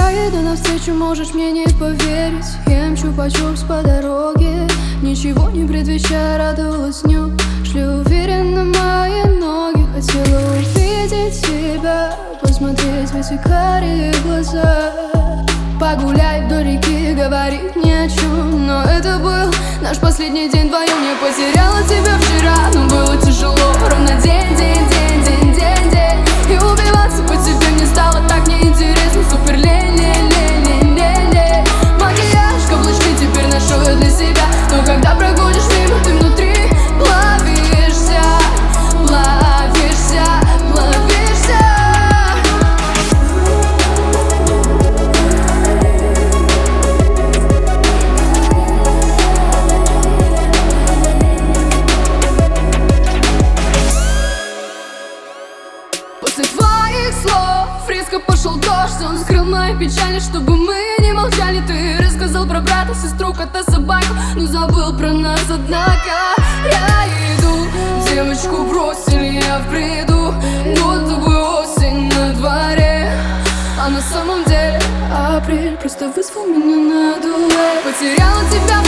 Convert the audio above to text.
Я иду навстречу, можешь мне не поверить. Ем чупа-чупс по дороге, ничего не предвещая, радовалась дню. Шли уверенно мои ноги, хотела увидеть тебя, посмотреть в эти карие глаза. Погулять вдоль реки, говорить ни о чем, но это был наш последний день вдвоем. Я потеряла тебя вчера, но было тяжело. Ровно день, день, день, день, день, день. И убиваться по тебе мне стало так неинтересно. Супер лень, лень, лень, лень, лень, лень. Макияж, каблучки теперь ношу я для себя. Но когда проходишь мимо, ты внутри плавишься, плавишься, плавишься. После твоих слов резко пошел дождь. Он скрыл мои печали, чтобы мы не молчали. Ты рассказал про брата, сестру, кота, собаку, но забыл про нас, однако. Я иду, девочку бросили, я в бреду. Будто бы осень на дворе, а на самом деле апрель просто вызвал меня на дуэль. Потеряла тебя